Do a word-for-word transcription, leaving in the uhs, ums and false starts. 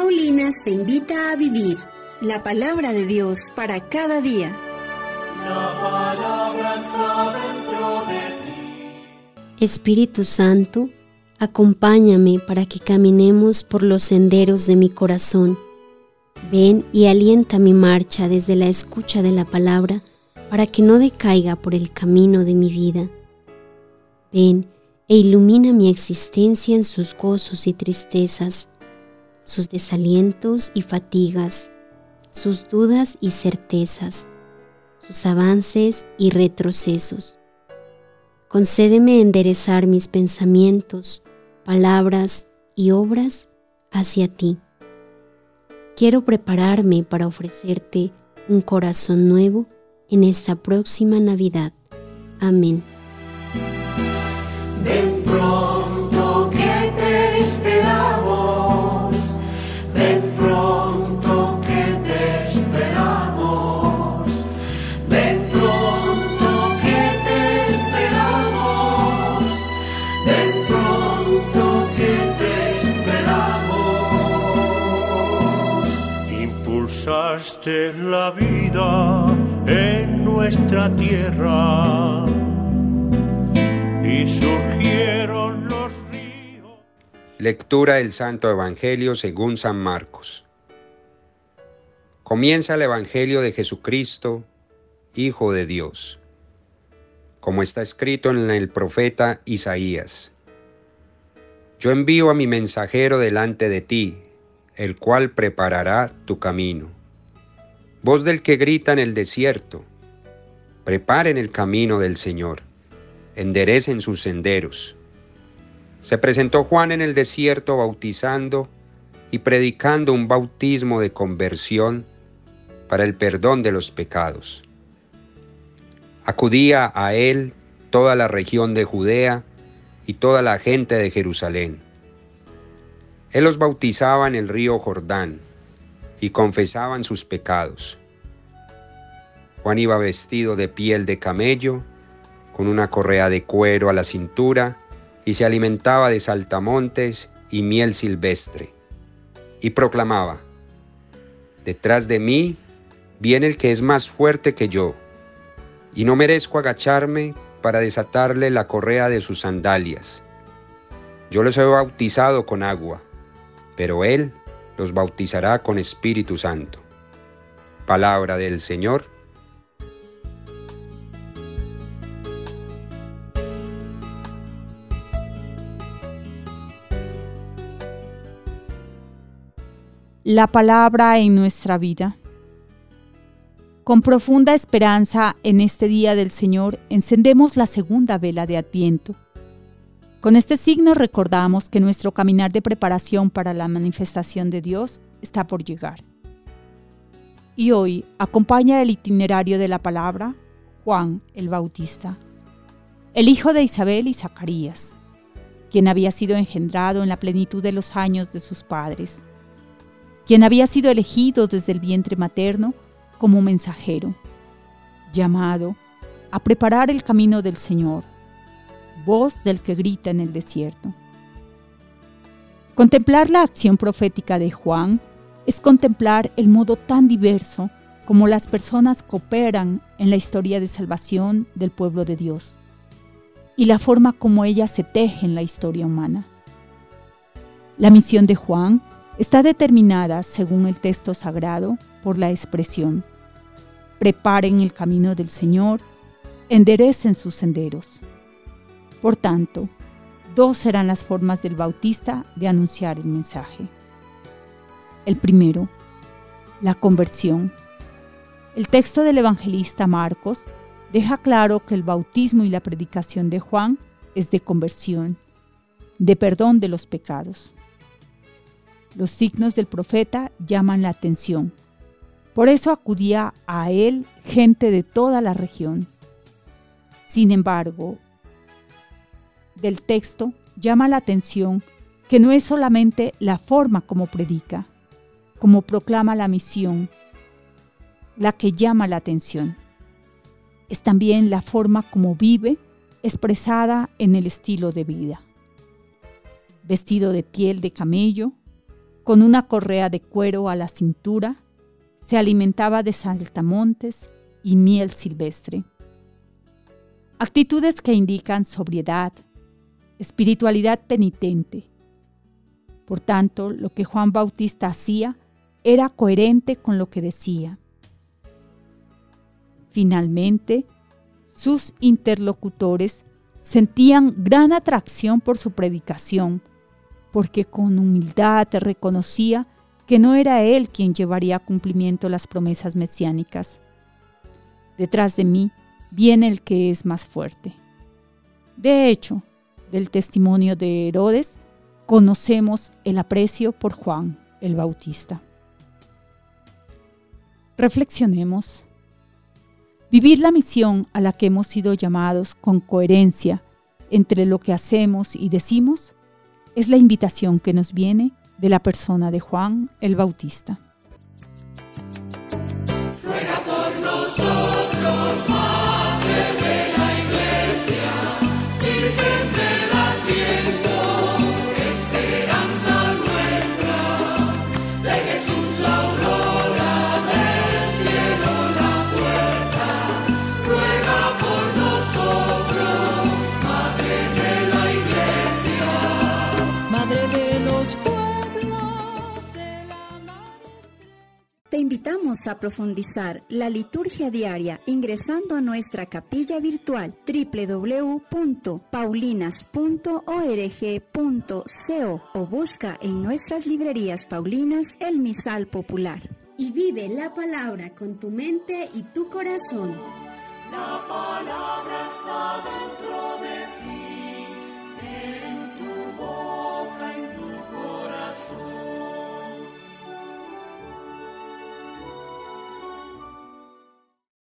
Paulinas te invita a vivir la palabra de Dios para cada día. La palabra está dentro de ti. Espíritu Santo, acompáñame para que caminemos por los senderos de mi corazón. Ven y alienta mi marcha desde la escucha de la palabra para que no decaiga por el camino de mi vida. Ven e ilumina mi existencia en sus gozos y tristezas, sus desalientos y fatigas, sus dudas y certezas, sus avances y retrocesos. Concédeme enderezar mis pensamientos, palabras y obras hacia ti. Quiero prepararme para ofrecerte un corazón nuevo en esta próxima Navidad. Amén. Ven pronto que te esperamos, ven pronto que te esperamos, ven pronto que te esperamos, ven pronto que te esperamos. Impulsaste la vida en nuestra tierra y surgieron los ríos. Lectura del Santo Evangelio según San Marcos. Comienza el Evangelio de Jesucristo, Hijo de Dios, como está escrito en el profeta Isaías. Yo envío a mi mensajero delante de ti, el cual preparará tu camino. Voz del que grita en el desierto, preparen el camino del Señor, enderecen sus senderos. Se presentó Juan en el desierto bautizando y predicando un bautismo de conversión para el perdón de los pecados. Acudía a él toda la región de Judea y toda la gente de Jerusalén. Él los bautizaba en el río Jordán y confesaban sus pecados. Juan iba vestido de piel de camello, con una correa de cuero a la cintura, y se alimentaba de saltamontes y miel silvestre, y proclamaba: detrás de mí viene el que es más fuerte que yo, y no merezco agacharme para desatarle la correa de sus sandalias. Yo los he bautizado con agua, pero él los bautizará con Espíritu Santo. Palabra del Señor. La palabra en nuestra vida. Con profunda esperanza en este día del Señor encendemos la segunda vela de Adviento. Con este signo recordamos que nuestro caminar de preparación para la manifestación de Dios está por llegar. Y hoy acompaña el itinerario de la palabra Juan el Bautista, el hijo de Isabel y Zacarías, quien había sido engendrado en la plenitud de los años de sus padres, quien había sido elegido desde el vientre materno como mensajero, llamado a preparar el camino del Señor, voz del que grita en el desierto. Contemplar la acción profética de Juan es contemplar el modo tan diverso como las personas cooperan en la historia de salvación del pueblo de Dios y la forma como ella se teje en la historia humana. La misión de Juan está determinada, según el texto sagrado, por la expresión: preparen el camino del Señor, enderecen sus senderos. Por tanto, dos serán las formas del Bautista de anunciar el mensaje. El primero, la conversión. El texto del evangelista Marcos deja claro que el bautismo y la predicación de Juan es de conversión, de perdón de los pecados. Los signos del profeta llaman la atención. Por eso acudía a él gente de toda la región. Sin embargo, del texto llama la atención que no es solamente la forma como predica, como proclama la misión, la que llama la atención. Es también la forma como vive, expresada en el estilo de vida. Vestido de piel de camello, con una correa de cuero a la cintura, se alimentaba de saltamontes y miel silvestre. Actitudes que indican sobriedad, espiritualidad penitente. Por tanto, lo que Juan Bautista hacía era coherente con lo que decía. Finalmente, sus interlocutores sentían gran atracción por su predicación, porque con humildad reconocía que no era él quien llevaría a cumplimiento las promesas mesiánicas. Detrás de mí viene el que es más fuerte. De hecho, del testimonio de Herodes, conocemos el aprecio por Juan el Bautista. Reflexionemos. Vivir la misión a la que hemos sido llamados con coherencia entre lo que hacemos y decimos es la invitación que nos viene de la persona de Juan el Bautista. Ruega por nosotros, Madre de la Iglesia, Virgen del Adviento, esperanza nuestra, de Jesús la aurora, del cielo la puerta. Ruega por nosotros, Madre de la Iglesia, Madre de los pueblos. Te invitamos a profundizar la liturgia diaria ingresando a nuestra capilla virtual doble u doble u doble u punto paulinas punto org punto co o busca en nuestras librerías paulinas el misal popular. Y vive la palabra con tu mente y tu corazón. La palabra está dentro